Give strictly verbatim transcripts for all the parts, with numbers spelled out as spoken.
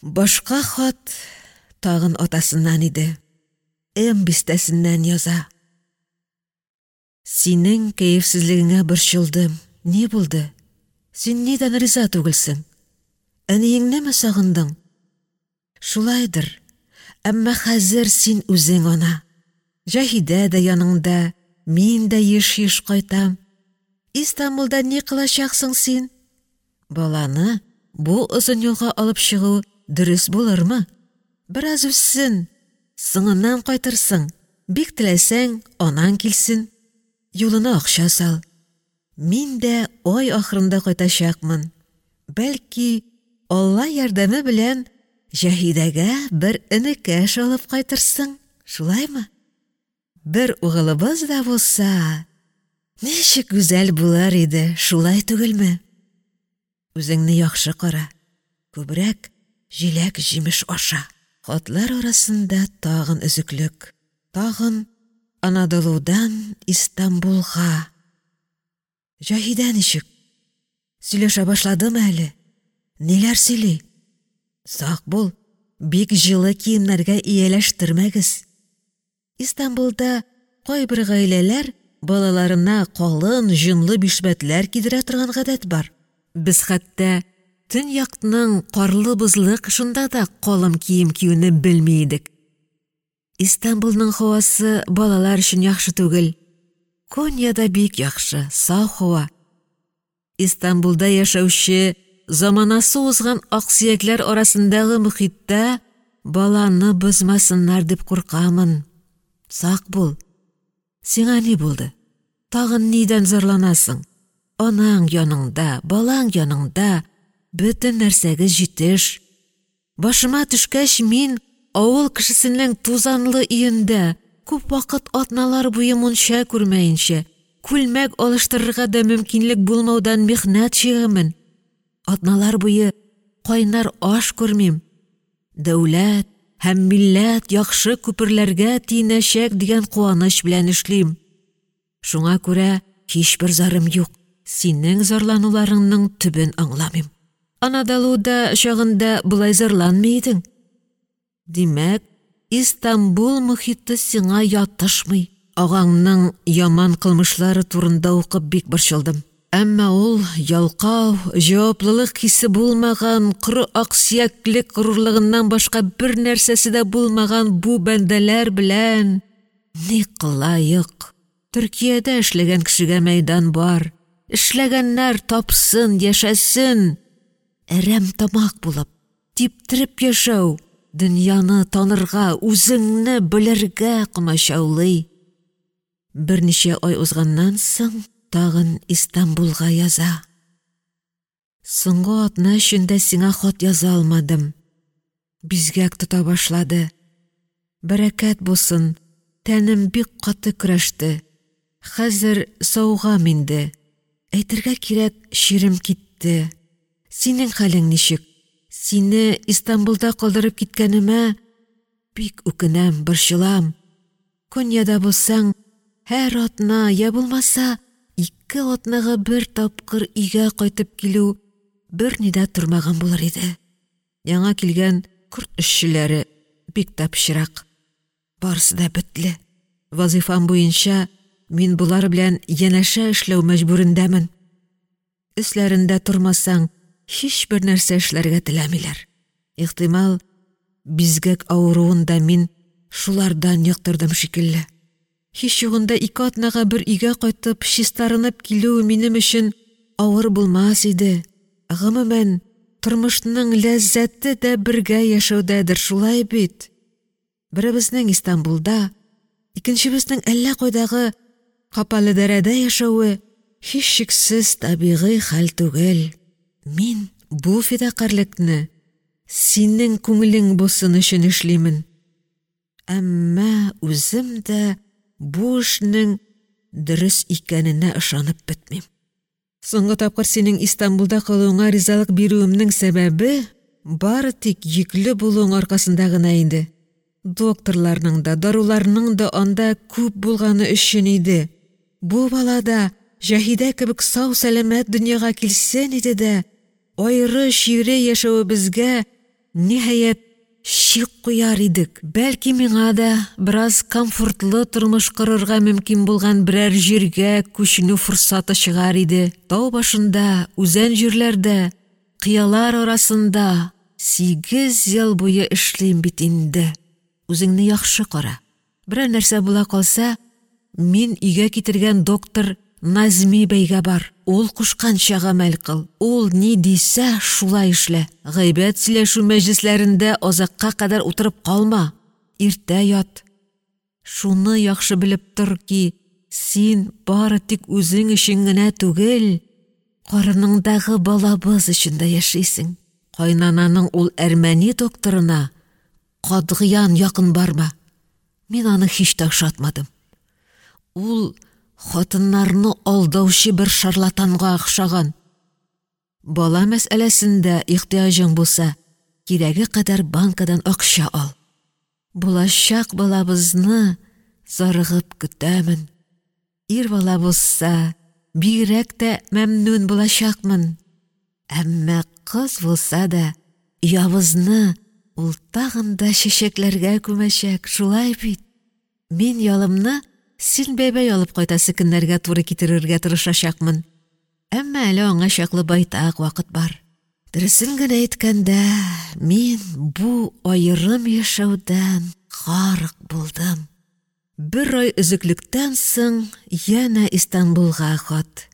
Башка хат тагын атасыннан иде. Эм бистәсеннән яза. Синең кәефсезлегеңә борчылдым. Ни булды? Син нидән риза түгелсең? Әниеңнеме сагындың? Шулайдыр. Әмма хәзер син үзең ана. Җаһидә дә яныңда, мин дә еш-еш кайтам. Истанбулда ни кылачаксың син? Баланы бу озын юлга алып чыгу дөрес булырмы? Бераз үссен, соңыннан кайтырсың. Бик теләсәң, анан килсен. Юлына акча сал. Мин дә ай ахырында кайтачакмын. Бәлки, Алла ярдәме белән Җаһидәгә бер энекәш алып кайтырсың. Шулаймы? Бер угылыбыз да булса, ничек гүзәл булар иде, шулай түгелме? Үзеңне яхшы кара. Күбрәк җиләк җимеш аша. Хатлар арасында тагын өзеклек. Тагын Анадолудан Истанбулга. Җаһидә ничек? Сөйләшә башладымы әле? Ниләр сөйли? Сак бул, бик җылы киемнәргә ияләштермәгез. Истанбулда кайбер гаиләләр балаларына калын, җонлы бишбәтләр кидерә торган гадәт бар. Без хәтта төньякның карлы-бозлы кышында да калын кием киюне белми идек. Истанбулның һавасы балалар өчен яхшы түгел. Коньяда бик яхшы, саф һава. Истанбулда яшәүче заманасы узган аксөякләр арасындагы мөхиттә баланы бозмасыннар дип куркамын. Сак бул. Сиңа ни булды? Тагын нидән зарланасың? Анаң яныңда, балаң яныңда, бөтен нәрсәгә җитеш. Башыма төшкәч мин авыл кешесенең тузанлы өендә күп вакыт атналар буе мунча күрмәенчә, күлмәк алыштырырга да мөмкинлек булмаудан михнәт чигәмен. Атналар буе кайнар аш күрмим. Дәүләт һәм милләт яхшы күперләргә тиенәчәк дигән куаныч белән эшлим. Шуңа күрә һичбер зарым юк. Синең зарлануларыңның төбен аңламыйм. Анадолуда чагында булай зарланмый идең. Димәк, Истанбул мөхите сиңа ятышмый. Агаңның яман кылмышлары турында укып бик борчылдым. Әмма ул ялкау, җаваплылык хисе булмаган, кыры аксөяклек горурлыгыннан башка бер нәрсәсе дә булмаган бу бәндәләр белән ни кылайык? Төркиядә эшләгән кешегә мәйдан бар. Эшләгәннәр тапсын, яшәсен. Әрәм тамак булып, типтереп яшәү, дөньяны танырга, үзеңне белергә комачаулый. Берничә ай узганнан соң тагын Истанбулга яза. Соңгы атна эчендә сиңа хат яза алмадым. Бизгәк тота башлады. Бәрәкәт булсын, тәнем бик каты көрәште. Хәзер сауга минде. Әйтергә кирәк, ширем китте. Синең хәлең ничек? Сине Истанбулда калдырып киткәнемә бик үкенәм, борчылам. Коньяда булсаң, һәр атна, я булмаса, ике атнага бер тапкыр өйгә кайтып килү бер нидә тормаган булыр иде. Яңа килгән курт эшчеләре бик тапшырак. Барысы да бетле. Вазифам буенча мин булар белән янәшә эшләү мәҗбүрендәмен. Эсләрендә тормасаң, һич бер нәрсә эшләргә теләмиләр. Ихтимал, бизгәк авыруында мин шулардан яктырдым шикелле. Һич югында ике атнага бер өйгә кайтып, чистарынып килү минем өчен авыр булмас иде. Гомумән, тормышның ләззәте дә бергә яшәүдәдер, шулай бит. Беребезнең Истанбулда, икенчебезнең әллә кайдагы капалы дәрәдә яшәүе һич шиксез табигый хәл түгел. Мин бу фидакарьлекне синең күңелең булсын өчен эшлимен. Әмма үзем дә бу эшнең дөрес икәненә ышанып бетмим. Соңгы тапкыр синең Истанбулда калуыңа ризалык бирүемнең сәбәбе бары тик йөкле булуың аркасында гына иде. Докторларның да, даруларның да анда күп булганы өчен иде. Бу балада Җаһидә кебек сау-сәламәт дөньяга килсен иде дә, айры-шире яшәүебезгә ниһаять шик куяр идек. Бәлки миңа да бераз комфортлы тормыш корырга мөмкин булган берәр җиргә күченү форсаты чыгар иде. Тау башында, үзән җирләрдә, кыялар арасында сигез ел буе эшлим бит инде. Үзеңне яхшы кара. Берәр нәрсә була калса, мин өйгә китергән доктор Назми бәйгә бар. Ул кушканча гамәл кыл. Ул ни дисә, шулай эшлә. Гайбәт сөйләшү мәҗлесләрендә азакка кадәр утырып калма. Иртә ят. Шуны яхшы белеп тор ки, син бары тик үзең өчен генә түгел, карыныңдагы балабыз өчен дә яшисең. Кайнананың ул әрмәни докторына катгыян якын барма. Мин аны һич тә ошатмадым. Ул хатыннарны алдаучы бер шарлатанга охшаган. Бала мәсьәләсендә ихтияҗың булса, кирәге кадәр банкадан акча ал. Булачак балабызны зарыгып көтәмен. Ир бала булса, бигрәк тә мәмнүн булачакмын. Әмма кыз булса да, ябызны ул тагын да чәчәкләргә күмәчәк, шулай бит. Мин ялымны син бәйбәй алып кайтасы көннәргә туры китерергә тырышачакмын. Әмма әле аңа чаклы байтак вакыт бар. Дөресен генә әйткәндә, мин бу аерым яшәүдән гарык булдым. Бер ай өзеклектән соң янә Истанбулга хат.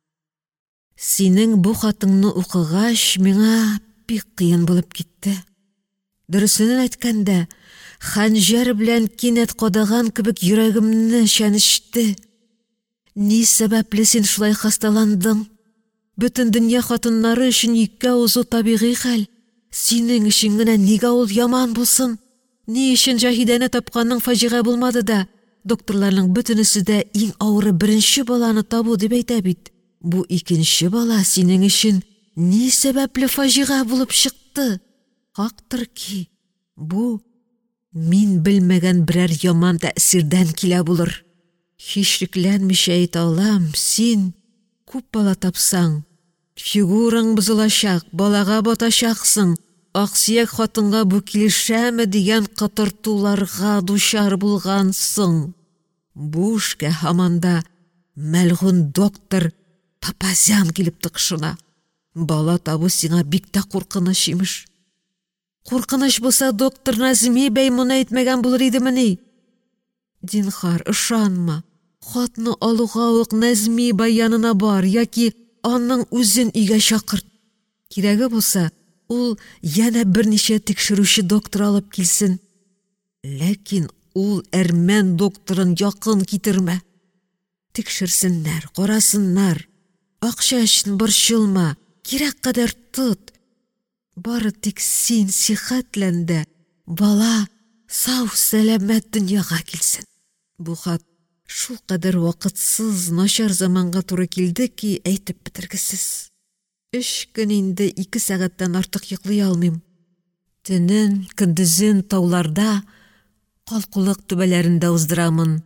Синең бу хатыңны укыгач, миңа бик кыен булып китте. Дөресен әйткәндә, ханҗар белән кинәт кадаган кебек йөрәгемне чәнечте. Ни сәбәпле син шулай хасталандың? Бөтен дөнья хатыннары өчен иккә узу табигый хәл. Синең өчен генә нигә ул яман булсын? Ни өчен Җаһидәне тапканың фаҗига булмады да, докторларның бөтенесе дә иң авыры беренче баланы табу дип әйтә бит. Бу икенче бала синең өчен ни сәбәпле фаҗига булып чыкты? Хактыр ки, бу мин белмәгән берәр яман тәэсирдән килә булыр. Һичрикләнмичә әйтә алам, син күп бала тапсаң, фигураң бозылачак, балага батачаксың, аксияк хатынга бу килешәме дигән кытыртуларга дучар булгансың. Бу эшкә һаманда мәлгун доктор Папазян килеп тыкшына. Бала табу сиңа бик тә куркыныч имеш. Куркыныч булса, доктор Назми бәй моны әйтмәгән булыр идемени? Динхар, ышанма. Хатны алуга ук Назми бай янына бар, яки аның үзен өйгә чакырт. Кирәге булса, ул яна берничә тикшерүче доктор алып килсен. Ләкин ул әрмән докторын якын китермә. Тикшерсеннәр, карасыннар. Акча өчен борчылма, кирәк кадәр тот. Бары тик син сихәтләндә, бала сау сәламәт дөньяга килсен. Бу хат шул кадәр вакытсыз, начар заманга туры килде ки, әйтеп бетергесез. Өч көн инде ике сәгатьтән артык йоклый алмыйм. Төнен, көндезен тауларда, калкулык түбәләрендә уздырамын.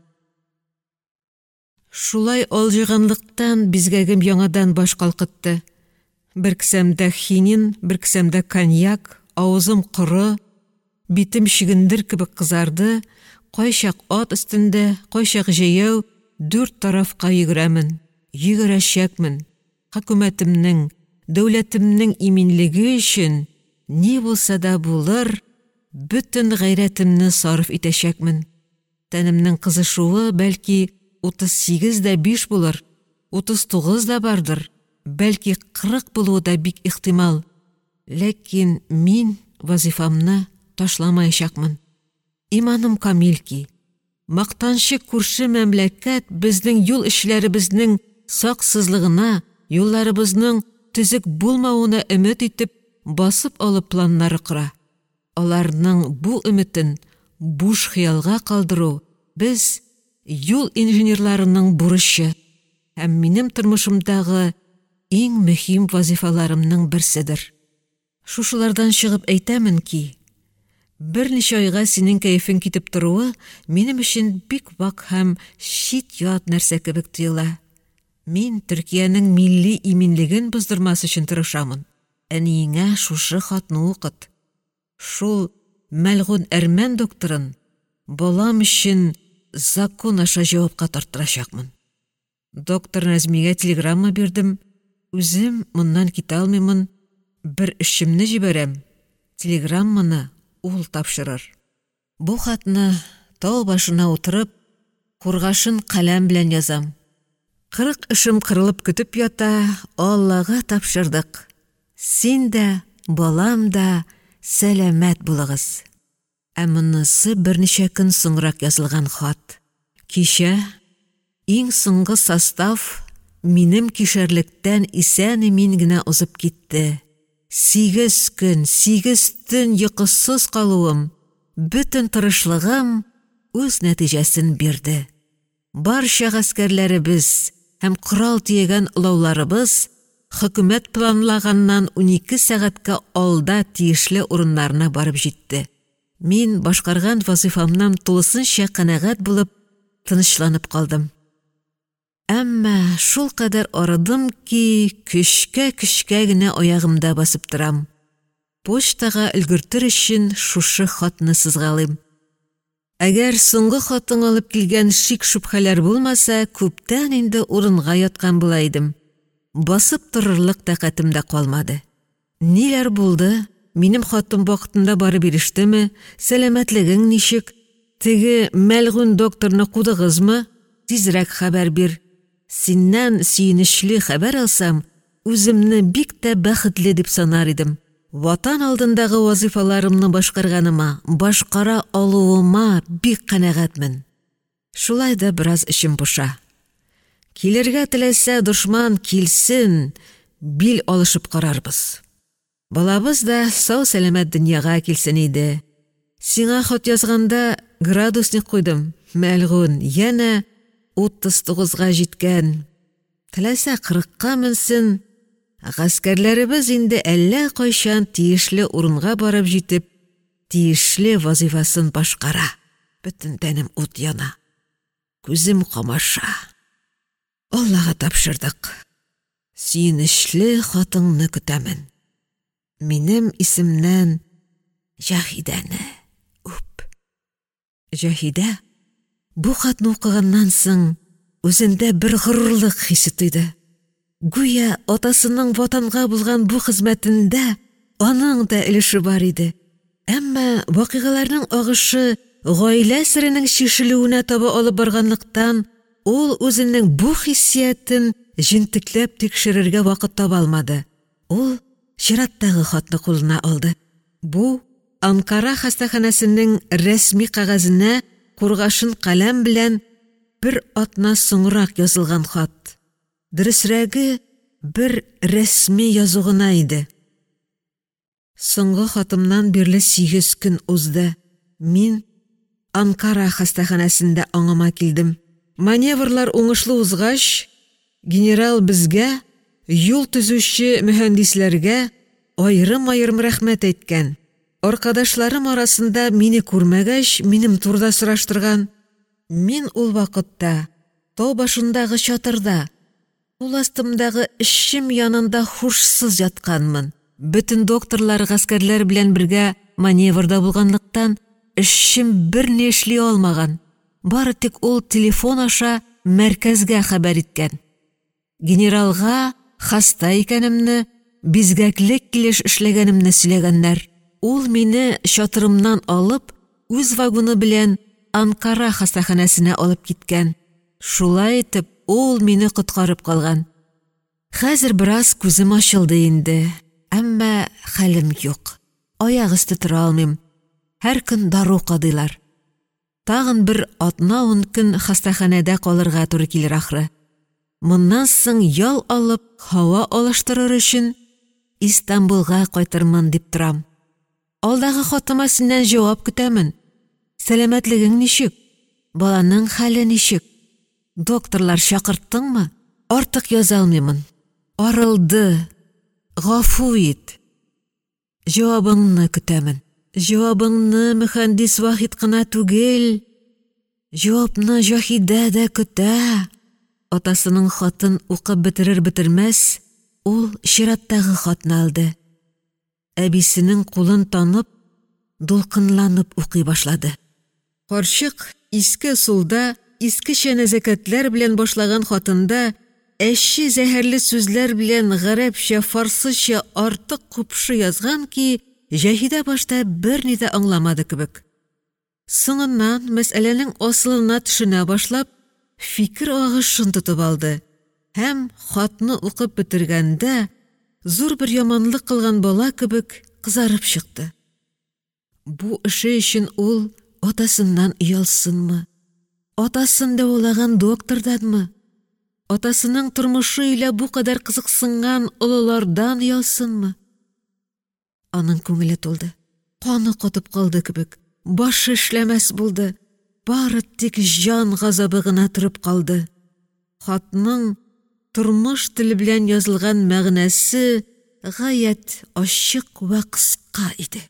Шулай алҗыганлыктан бизгәгем яңадан баш калкытты. Бер кесәмдә хинин, бер кесәмдә коньяк, авызым коры, битем шигендер кебек кызарды, кайчак ат өстендә, кайчак җәяү, дүрт тарафка йөгерәмен. Йөгерәчәкмен. Хөкүмәтемнең, дәүләтемнең иминлеге өчен ни булса да булыр, бөтен гайрәтемне сарыф итәчәкмен. Тәнемнең кызышуы бәлки утыз сигез дә биш булыр, утыз тугыз да бардыр, бәлки кырык булуы да бик ихтимал. Ләкин мин вазифамны ташламаячакмын. Иманым камил ки, мактанчы күрше мәмләкәт безнең юл эшләребезнең саксызлыгына, юлларыбызның төзек булмавына өмет итеп басып алып планнары кыра. Аларның бу өметен буш хыялга калдыру без юл инженерларының бурычы һәм минем тормышымдагы иң мөһим вазифаларымның берседер. Шушылардан чыгып әйтәмен ки, берничә айга синең кәефең китеп торуы минем өчен бик вак һәм чит ят нәрсә кебек тоела. Мин Төркиянең милли иминлеген боздырмас өчен тырышамын. Әниеңә шушы хатны укыт. шул мәлгун әрмән докторын балам өчен закон аша җавапка тартырачакмын. Доктор Назмигә телеграмма бирдем. Үзем моннан китә алмыймын. Бер эшемне җибәрәм. Телеграмманы ул тапшырыр. Бу хатны тау башына утырып, кургашын каләм белән язам. Кырык эшем кырылып көтеп ята, Аллага тапшырдык. Син дә, балам да сәламәт булыгыз. Ә монысы берничә көн соңрак язылган хат. Кичә иң соңгы состав минем кишәрлектән исән-имин генә узып китте. Сигез көн, сигез төн йокысыз калуым, бөтен тырышлыгым үз нәтиҗәсен бирде. Барча гаскәрләребез һәм корал тиегән олауларыбыз хөкүмәт планлаганнан унике сәгатькә алда тиешле урыннарына барып җитте. Мин башкарган вазифамнан тулысынча канәгать булып, тынычланып калдым. Әмма шул кадәр арыдым ки, көчкә-көчкә генә аягымда басып торам. Почтага өлгертер өчен шушы хатны сызгалыйм. Әгәр соңгы хатын алып килгән шик-шүбһәләр булмаса, күптән инде урынга яткан була идем. Басып торырлык тәкатемдә калмады. Ниләр булды? Минем хатым вакытында барып ирештеме? Сәламәтлегең ничек? Теге мәлгун докторны кудыгызмы? Тизрәк хәбәр бир. Синнән сөенечле хәбәр алсам, үземне бик тә бәхетле дип санар идем. Ватан алдындагы вазифаларымны башкарганыма, башкара алуыма бик канәгатьмен. Шулай да бераз эчем поша. Килергә теләсә дошман килсен, бил алышып карарбыз. Балабыз да сау-сәламәт дөньяга килсен иде. Сиңа хат язганда градусник куйдым. Мәлгун, яна утыз тугызга җиткән. Теләсә кырыкка менсен. Гаскәрләребез инде әллә кайчан тиешле урынга барып җитеп, тиешле вазифасын башкара. Бөтен тәнем ут яна. Күзем камаша. Аллага тапшырдык. Сөенечле хатыңны көтәмен. Минем исемнән Җаһидәне үп. Җаһидә бу хатны укыганнан соң үзендә бер горурлык хисе тойды. Гүя атасының ватанга булган бу хезмәтендә аның да өлеше бар иде. Әмма вакыйгаларның агышы гаилә сиренең шишелүенә таба алып барганлыктан, ул үзенең бу хиссиятен җентекләп тикшерергә вакыт таба алмады. Ул чираттагы хатны кулына алды. Бу Анкара хастаханәсенең рәсми кагазына кургашын каләм белән бер атна соңрак язылган хат. Дөресрәге бер рәсми язу гына иде. Соңгы хатымнан бирле сигез көн узды. Мин Анкара хастаханәсендә аңыма килдем. Маневрлар уңышлы узгач, генерал безгә, юл төзүче мөхәндисләргә айрым-айрым рәхмәт әйткән. Аркадашларым арасында мине күрмәгәч, минем турда сораштырган. Мин ул вакытта тау башындагы чатырда, ул астымдагы эшем янында хушсыз ятканмын. Бөтен докторлар гаскәрләр белән бергә маневрда булганлыктан, эшем берни эшли алмаган. Бары тик ул телефон аша мәркәзгә хәбәр иткән. Генералга хаста икәнемне, бизгәклек килеш эшләгәнемне сөйләгәннәр. Ул мине чатырымнан алып, үз вагоны белән Анкара хастаханәсенә алып киткән. Шулай итеп, ул мине коткарып калган. Хәзер бераз күзем ачылды инде, әмма хәлем юк. Аяк өсте тора алмыйм. Һәр көн дару кадыйлар. Тагын бер атна-ун көн хастаханәдә калырга туры килер ахры. Моннан соң ял алып, һава алыштырыр өчен Истанбулга кайтырмын дип торам. Алдагы хатыма синнән җавап көтәмен. Сәламәтлегең ничек? Баланың хәле ничек? Докторлар чакырттыңмы? Артык яза алмыймын. Арылды. Гафу ит. Җавабыңны көтәмен. Җавабыңны мөхәндис Вахид кына түгел, җавапны Җаһидә дә көтә. Атасының хатын укып бетерер-бетермәс, ул чираттагы хатны алды. Әбисенең кулын танып, дулкынланып укый башлады. Карчык иске сулда, искечә нәзакәтләр белән башлаган хатында әшши зәһәрле сүзләр белән гарәпчә, фарсыча артык купшы язган ки, Җаһидә башта берни дә аңламады кебек. Соңыннан мәсьәләнең асылына төшенә башлап, фикер агышын тотып алды һәм хатны укып бетергәндә зур бер яманлык кылган бала кебек кызарып чыкты. Бу эше өчен ул атасыннан уялсынмы? Атасын да улаган докторданмы? Атасының тормышы илә бу кадәр кызыксынган олылардан уялсынмы? Аның күңеле тулды. Каны катып калды кебек. Башы эшләмәс булды. Бары тик җан газабы гына торып калды. Хатның тормыш теле белән язылган мәгънәсе гаять ачык вә кыска иде.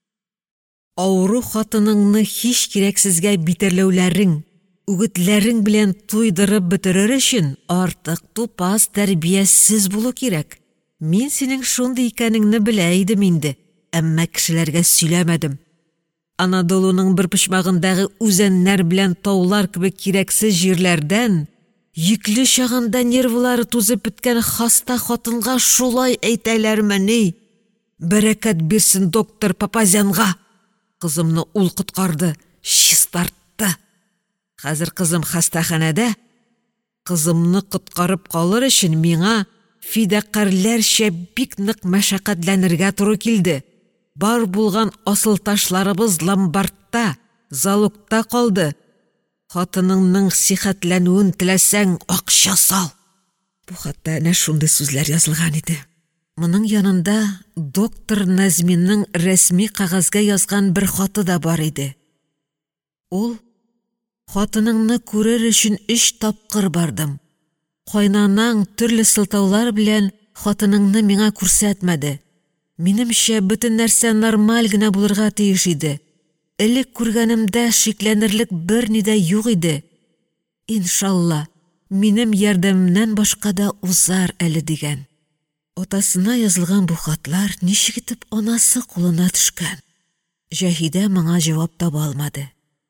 Авыру хатыныңны һич кирәксезгә битәрләүләрең, үгетләрең белән туйдырып бетерер өчен артык тупас, тәрбиясез булу кирәк. Мин синең шундый икәнеңне белә идем инде, әмма кешеләргә сөйләмәдем. Анадолуның бер почмагындагы үзәннәр белән таулар кебек кирәксез җирләрдән йөкле чагында нервлары тузып беткән хаста хатынга шулай әйтәләрмени? Бәрәкәт бирсен доктор Папазянга. Кызымны ул коткарды, чистартты. Хәзер кызым хастаханәдә. Кызымны коткарып калыр өчен миңа фидакарләрчә бик нык мәшәкатьләнергә туры килде. Бар булган асыл ташларыбыз ломбардта, залогта калды. Хатыныңның сихәтләнүен теләсәң, акча сал. Бу хатта әнә шундый сүзләр язылган иде. Моның янында доктор Назминның рәсми кагазга язган бер хаты да бар иде. Ул: хатыныңны күрер өчен өч тапкыр бардым. Кайнанаң төрле сылтаулар белән хатыныңны миңа күрсәтмәде. Минемчә, бөтен нәрсә нормаль гына булырга тиеш иде. Элек күргәнемдә шикләнерлек берни дә юк иде. Иншалла, минем ярдәмемнән башка да узар әле дигән. Атасына язылган бу хатлар ничек итеп анасы кулына төшкән? Җаһидә моңа җавап таба алмады.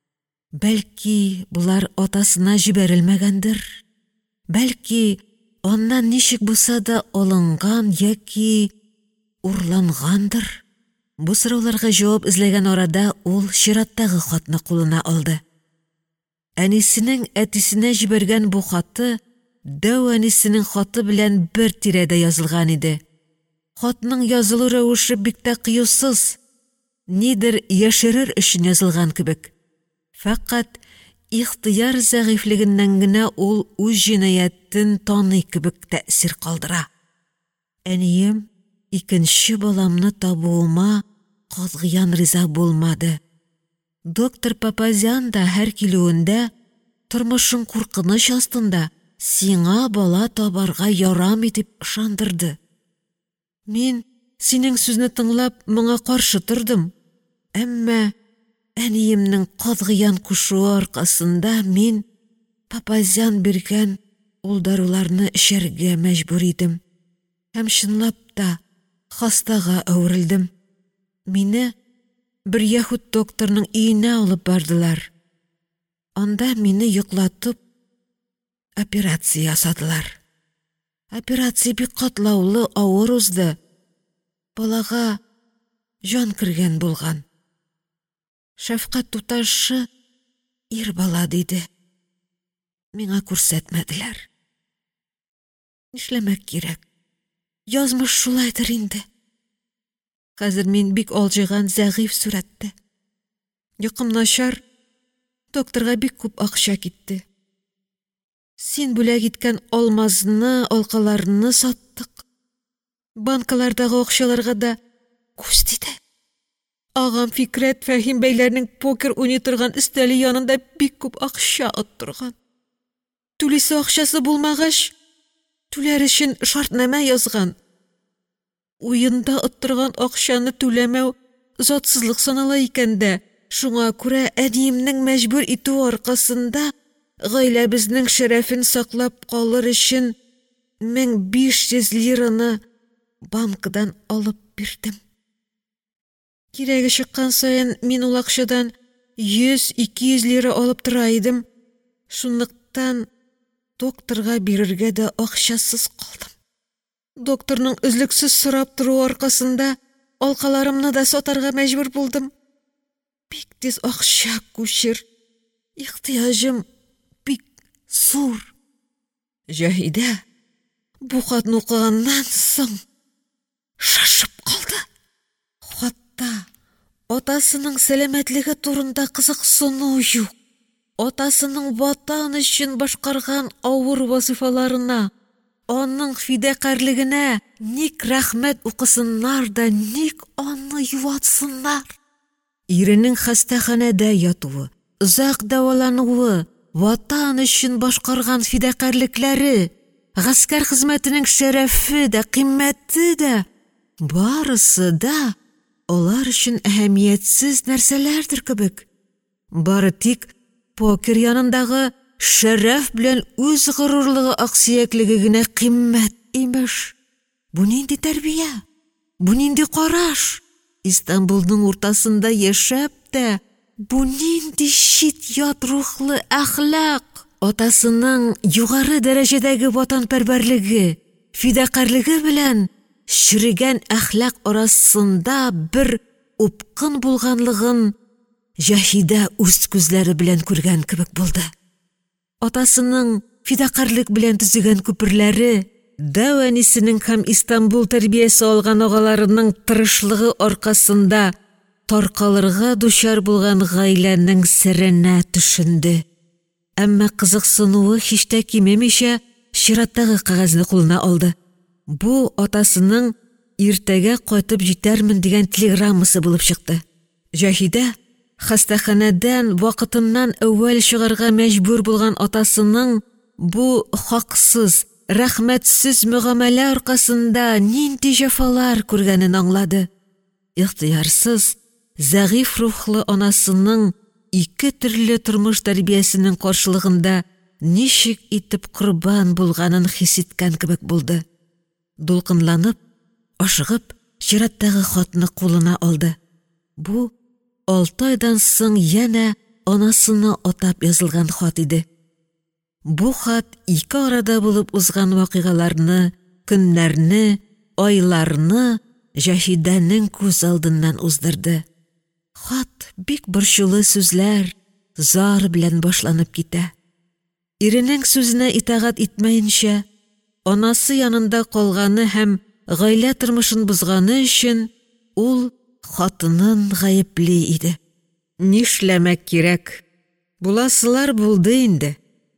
Бәлки, булар атасына җибәрелмәгәндер. Бәлки, аннан ничек булса да алынган яки урлангандыр. Бу сорауларга җавап эзләгән арада ул чираттагы хатны кулына алды. Әнисенең әтисенә җибәргән бу хаты дәү әнисенең хаты белән бер тирәдә язылган иде. Хатның язылу рәвеше бик тә кыюсыз, нидер яшерер өчен язылган кебек. Фақат ихтияр зәгыйфлегеннән генә ул үз җинаятен таный кебек тәэсир калдыра. Әнием икенче баламны табуыма катгыян риза булмады. Доктор Папазян да һәр килүендә тормышың куркыныч астында сиңа бала табарга ярамый дип ышандырды. Мин синең сүзне тыңлап моңа каршы тордым. Әмма әниемнең катгыян кушуы аркасында мин Папазян биргән ул даруларны эчәргә мәҗбүр идем. Һәм чынлап та хастага әверелдем. Мине бер яһүд докторның өенә алып бардылар. Анда мине йоклатып операция ясадылар. Операция бик катлаулы, авыр узды. Балага жан кергән булган. Шәфкать туташы ир бала диде. Миңа күрсәтмәделәр. Нишләмәк кирәк? Язмыш шулайдыр инде. Хәзер мин бик алҗыган, зәгыйф сүрәттә. Йокым начар, докторга бик күп акча китте. Син бүләк иткән алмазны, алкаларны саттык. Банкалардагы акчаларга да күз тиде. Агам Фикрәт Фәһим бәйләрнең покер уйный торган өстәле янында бик күп акча оттырган. Түлисе акчасы булмагач, түләр өчен шартнамә язган. Уенда оттырган акчаны түләмәү затсызлык санала икән дә, шуңа күрә әниемнең мәҗбүр итү аркасында гаиләбезнең шәрәфен саклап калыр өчен мең биш йөз лираны банкадан алып бирдем. Кирәге чыккан сайын мин ул акчадан йөз-ике йөз лира алып тора идем. Шунлыктан докторга бирергә дә акчасыз калдым. Докторның үзлексез сорап тору аркасында алкаларымны да сатарга мәҗбүр булдым. Бик тиз акча күчер. Ихтыяҗым бик зур. Җаһидә бу хатны укыганнан соң шашып калды. Хатта атасының сәламәтлеге турында кызыксыну юк. Атасының ватан өчен башкарган авыр вазифаларына, аның фидакарлыгына ник рәхмәт укысыннар да ник аны юатсыннар. Иренең хастаханәдә ятуы, узак дәвалануы, ватан өчен башкарган фидакарлыклары, гаскәр хезмәтенең шәрәфе дә, кыйммәте дә, барысы да алар өчен әһәмиятсез нәрсәләрдер кебек. Бары тик покер янындагы шәрәф белән үз горурлыгы аксыяклыгы гына кыйммәт имеш. Бу нинди тәрбия? Бу нинди караш? Истанбулның уртасында яшәп тә бу нинди чит ят рухлы әхлак? Атасының югары дәрәҗәдәге ватанпәрвәрлеге, фидакарлыгы белән ширегән әхлак арасында бер упкын булганлыгын Җаһидә үз күзләре белән күргән кебек булды. Атасының фидакарлык белән төзегән күперләре, дәванисенең һәм Истанбул тәрбиясе алган агаларының тырышлыгы аркасында таркалырга дучар булган гаиләнең серенә төшенде. Әмма кызыксынуы һич тә кимемичә чираттагы кагазны кулына алды. Бу атасының иртәгә кайтып җитәрмен дигән телеграммасы булып чыкты. Җаһидә хастаханәдән вакытыннан әүвәл чыгарга мәҗбүр булган атасының бу хаксыз, рәхмәтсез мөгамәлә аркасында нинди җәфалар күргәнен аңлады. Ихтыярсыз, зәгыйф рухлы анасының ике төрле тормыш тәрбиясенең каршылыгында ничек итеп корбан булганын хис иткән кебек булды. Дулкынланып, ашыгып, чираттагы хатны кулына алды. Бу алты айдан соң янә анасына атап язылган хат иде. Бу хат ике арада булып узган вакыйгаларны, көннәрне, айларны Җаһидәнең күз алдыннан уздырды. Хат бик борчулы сүзләр, зар белән башланып китә. Иренең сүзенә итагать итмәенчә, анасы янында калганы һәм гаилә тормышын бозганы өчен ул хатынын гаепли иде. Нишләмәк кирәк? Буласылар булды инде.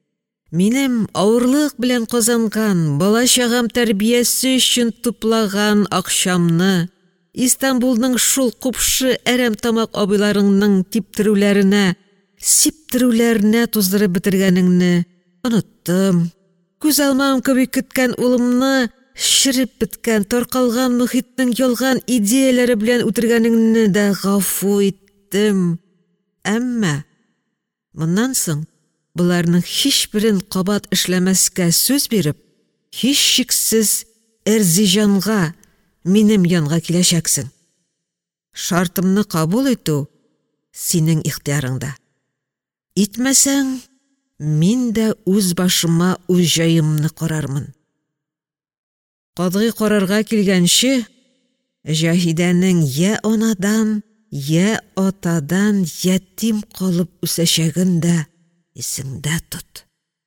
Минем авырлык белән казанган, бала-чагам тәрбиясе өчен туплаган акчамны Истанбулның шул купшы әрәм-тамак абыйларыңның типтерүләренә, сиптерүләренә туздырып бетергәнеңне оныттым. Күз алмам кебек көткән улымны ширеп беткән, таркалган мөхитнең ялган идеяләре белән үтергәнеңне дә гафу иттем. Әмма моннан соң буларның һичберен кабат эшләмәскә сүз биреп, һичшиксез Эрзиҗанга, минем янга киләчәксең. Шартымны кабул итү синең ихтиярыңда. Итмәсәң, мин дә үз башыма үз җаемны карармын. Кадгый карарга килгәнче, Җаһидәнең я анадан, я атадан ятим калып үсәчәген дә исеңдә тот.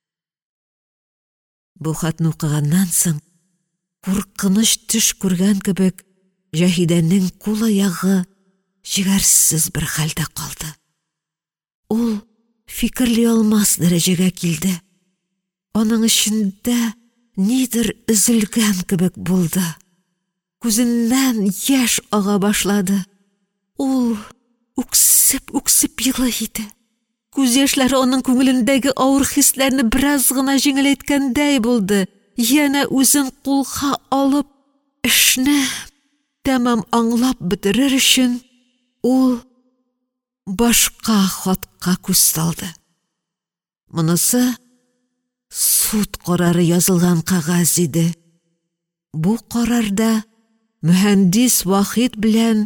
Бу хатны укыганнан соң, куркыныч төш күргән кебек, Җаһидәнең кул-аягы җигәрсез бер хәлдә калды. Ул фикерли алмас дәрәҗәгә килде. Аның эчендә нидер өзелгән кебек булды. Күзеннән яшь ага башлады. Ул үксеп-үксеп елый иде. Күз яшьләре аның күңелендәге авыр хисләрне бераз гына җиңеләйткәндәй булды. Яна үзен кулга алып, эшне тәмам аңлап бетерер өчен ул башка хатка күз салды. Монысы суд карары язылган кагаз иде. Бу карарда мөхәндис Вахид белән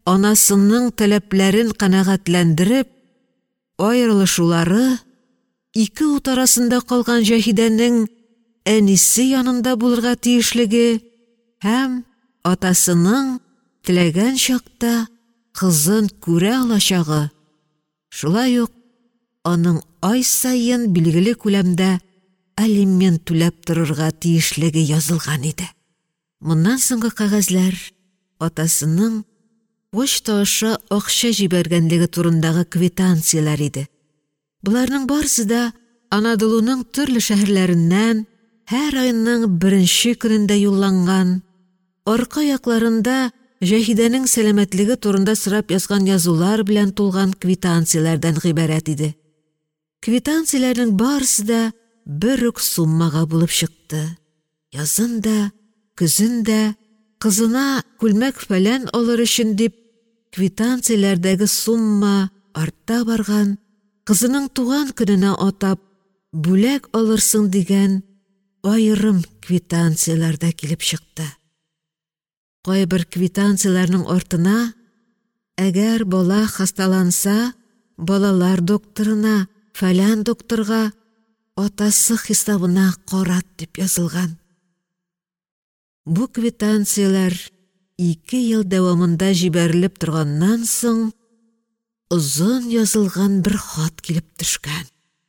анасының таләпләрен канәгатьләндереп, аерылышулары, ике ут арасында калган Җаһидәнең әнисе янында булырга тиешлеге һәм атасының теләгән чакта кызын күрә алачагы. Шулай ук аның ай сайын билгеле күләмдә алимент түләп торырга тиешлеге язылган иде. Моннан соңгы кагазьләр атасының почта аша акча җибәргәнлеге турындагы квитанциялар иде. Буларның барысы да Анадолуның төрле шәһәрләреннән һәр айның беренче көнендә юлланган. Арка якларында Җаһидәнең сәламәтлеге турында сорап язган язулар белән тулган квитанциялардан гыйбарәт иде. Квитанцияларның барысы да бер үк суммага булып чыкты. Язын да, көзен дә, кызына күлмәк-фәлән алыр өчен дип, квитанцияләрдәге сумма арта барган, кызының туган көненә атап, бүләк алырсың дигән айрым квитанцияларда килеп чыкты. Кайбер квитанцияларның артына, әгәр бала хасталанса, балалар докторына, фәлән докторга, атасы хисабына карат дип язылган. Бу квитанциялар ике ел дәвамында җибәрелеп торганнан соң озын язылган бер хат килеп төшкән.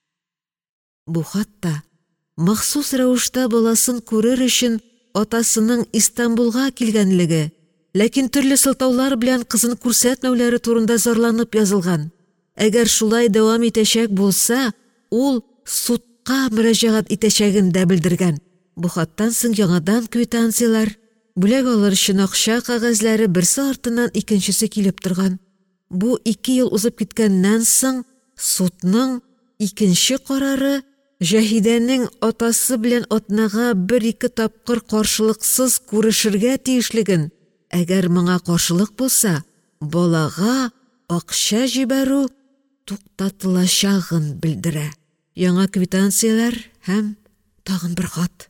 Бу хатта махсус рәвештә баласын күрер өчен атасының Истанбулга килгәнлеге, ләкин төрле сылтаулар белән кызын күрсәтмәүләре турында зарланып язылган. Әгәр шулай дәвам итәчәк булса, ул судка мөрәҗәгать итәчәген дә белдергән. Бу хаттан соң яңадан квитанциялар, бүләк алыр өчен акча кагазьләре берсе артыннан икенчесе килеп торган. Бу ике ел узып киткәннән соң судның икенче карары Җаһидәнең атасы белән атнага бер-ике тапкыр каршылыксыз күрешергә тиешлеген, әгәр моңа каршылык булса, балага акча җибәрү туктатылачагын белдерә. Яңа квитанциялар һәм тагын бер хат.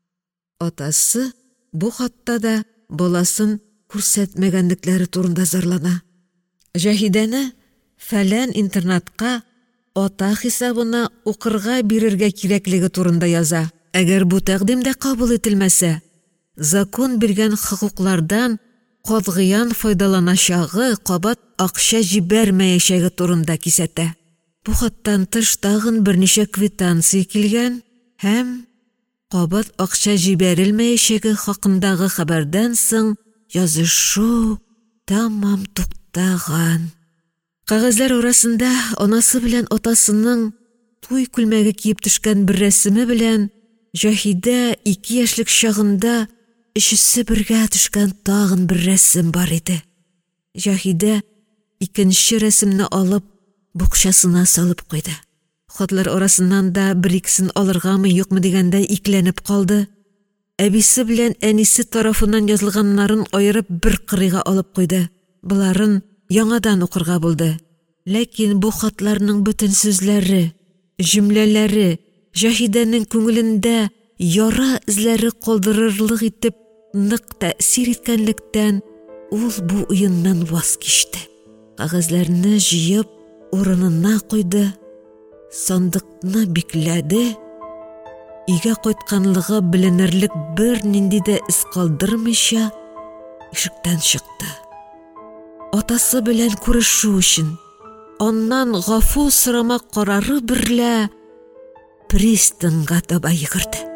Атасы бу хатта да баласын күрсәтмәгәнлекләре турында зарлана. Җаһидәне фәлән интернатка ата хисабына укырга бирергә кирәклеге турында яза. Әгәр бу тәкъдим дә кабул ителмәсә, закон биргән хокуклардан катгыян файдаланачагы, кабат акча җибәрмәячәге турында кисәтә. Бу хаттан тыш тагын берничә квитанция килгән һәм кабат акча җибәрелмәячәге хакындагы хәбәрдән соң язышу тамам туктаган. Кагазьләр арасында анасы белән атасының туй күлмәге киеп төшкән бер рәсеме белән Җаһидә ике яшьлек чагында өчесе бергә төшкән тагын бер рәсем бар иде. Җаһидә икенче рәсемне алып букчасына салып куйды. Хатлар арасыннан да бер-икесен алыргамы, юкмы дигәндә икләнеп калды. Әбисе белән әнисе тарафыннан язылганнарын аерып бер кырыйга алып куйды. Буларын яңадан укырга булды. Ләкин бу хатларның бөтен сүзләре, җөмләләре Җаһидәнең күңелендә яра эзләре калдырырлык итеп нык тәэсир иткәнлектән, ул бу уеннан ваз кичте. Кагазьләрне җыеп урынына куйды, сандыкны бикләде, өйгә кайтканлыгы беленерлек бер нинди дә эз калдырмыйча ишектән чыкты. Атасы белән күрешү өчен, аннан гафу сорамак карары берлә пристаньга таба йөгерде.